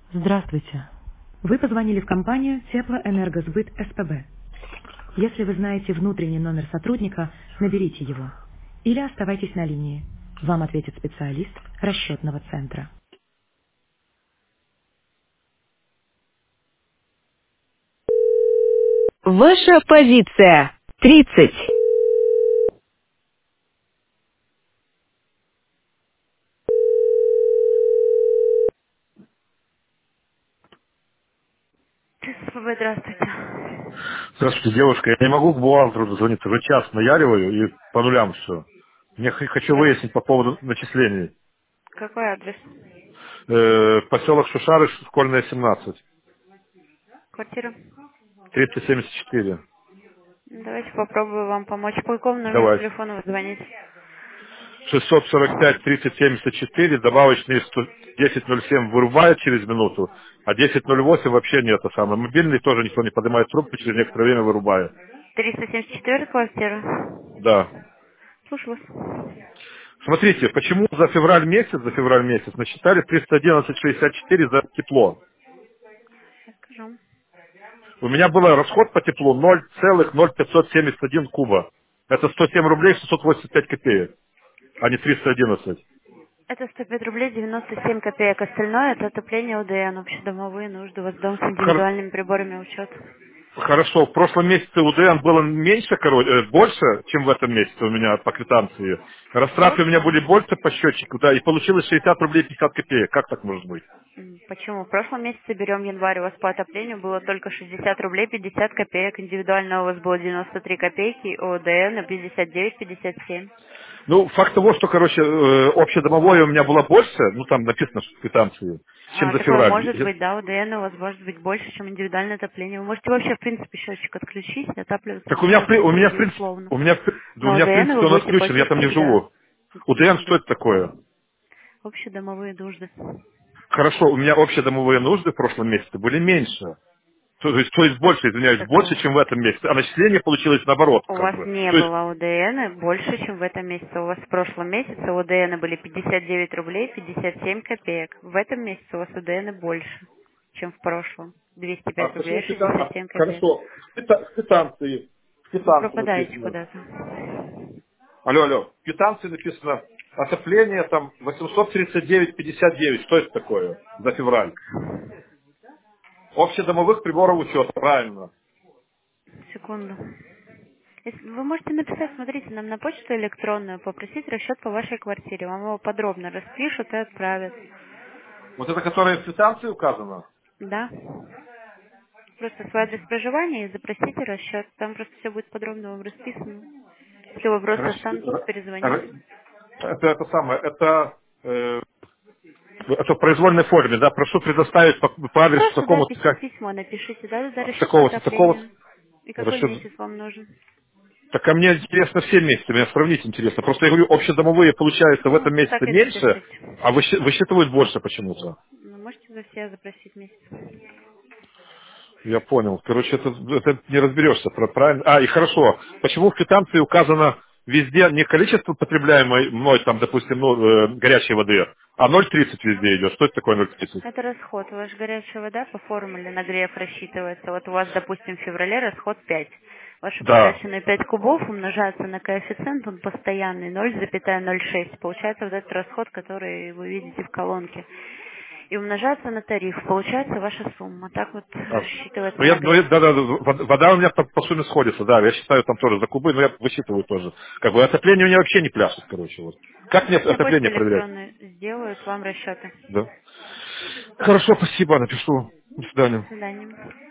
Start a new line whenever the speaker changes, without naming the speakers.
Здравствуйте. Вы позвонили в компанию Теплоэнергосбыт СПБ. Если вы знаете внутренний номер сотрудника, наберите его. Или оставайтесь на линии. Вам ответит специалист расчетного центра.
Ваша позиция 30. СПБ, здравствуйте.
Здравствуйте, девушка. Я не могу к бухгалтеру дозвониться. Уже час наяриваю и по нулям все. Хочу
Ваш
выяснить по поводу начислений.
какой адрес?
Поселок Шушары, школьная 17,
Квартира?
374.
Давайте попробую вам помочь. По какому номеру
Давай.
телефона вы звоните?
645 3074, добавочные 1007 вырубает через минуту, а 1008 вообще не это самое. Мобильный тоже никто не поднимает трубку, через некоторое время вырубает.
374 квартира?
Да.
Слушаю вас.
Смотрите, почему за февраль месяц насчитали 311,64 за тепло?
Сейчас скажу.
У меня был расход по теплу 0,0571 куба. Это 107 рублей 685 копеек, а не 311.
Это 105 рублей 97 копеек. Остальное это отопление УДН, общедомовые нужды. У вас дом с
Хор-
индивидуальными приборами учета.
Хорошо, в прошлом месяце УДН было меньше, больше, чем в этом месяце у меня по квитанции.
В
Растраты у меня
прошлом?
были больше по счетчику, да, и получилось 60 рублей 50 копеек. Как так может быть?
Почему? В прошлом месяце берем январь, у вас по отоплению было только 60 рублей 50 копеек, индивидуально у вас было 93 копейки, ОДН 59,57.
Ну, факт того, что, общедомовое у меня было больше, ну, там написано в квитанции, чем за
Такое
февраль.
может быть, да, ОДН у вас может быть больше, чем индивидуальное отопление. Вы можете вообще, в принципе, счетчик отключить, и отапливаться
Так
будете
у меня,
безусловно.
у
Но
меня, в
ОДН
принципе,
вы
он
будете
отключен, я
платить
там не
всегда.
живу.
Какие
УДН, что
нужды?
это такое?
Общедомовые нужды.
Хорошо, у меня общедомовые нужды в прошлом месяце были меньше. То есть больше, извиняюсь,
Так
больше, чем в этом месяце. А начисление получилось наоборот,
у
как
вас
бы.
не
То есть,
было ОДН больше, чем в этом месяце. У вас в прошлом месяце ОДН были 59 рублей 57 копеек. В этом месяце у вас ОДН больше, чем в прошлом. 205
почему
рублей 67 копеек.
Хорошо, в
Вы
квитанции
пропадаете
написано.
куда-то.
Алло, в квитанции написано отопление там 839,59. Что это такое за февраль? Общедомовых приборов учета, правильно.
Секунду. Вы можете написать, смотрите, нам на почту электронную, попросить расчет по вашей квартире. Вам его подробно распишут и отправят.
Вот это, которое в квитанции указано?
Да. Просто свой адрес проживания и запросите расчет. Там просто все будет подробно вам расписано. Если вопросы
Хорошо.
останутся, перезвоните.
Это самое, это в произвольной форме, да, прошу предоставить по адресу
Просто, да,
такому-то,
письмо напишите, да, за расчет по
такого-то, такого-то,
отоплению. И какой
расчет.
месяц вам нужен?
Так а мне интересно все месяцы, меня сравнить интересно. Просто я говорю, общедомовые получается в
Ну,
этом месяце
так и
меньше,
запишите.
а высчитывают больше почему-то.
Ну, можете за все запросить месяц.
Я понял. Короче, это не разберешься, правильно? И хорошо. Почему в квитанции указано везде не количество потребляемой мной, там, допустим, горячей воды, а 0,30 везде идет? Что это такое 0,30?
Это расход. Ваша горячая вода по формуле нагрев рассчитывается. Вот у вас, допустим, в феврале расход 5. Ваши
Да.
потраченные 5 кубов умножаются на коэффициент, он постоянный, 0,06. Получается вот этот расход, который вы видите в колонке. И умножается на тариф. Получается ваша сумма. Так вот
А,
рассчитывается
ну,
нагрев.
да, вода у меня по сумме сходится, да, я считаю там тоже за кубы, но я высчитываю тоже. Как бы отопление у меня вообще не пляшет, короче, вот. Как мне
Сейчас на почту
отопление проверять?
электронную сделают вам расчеты.
Да. Хорошо, спасибо, напишу. До
До
свидания.
свидания.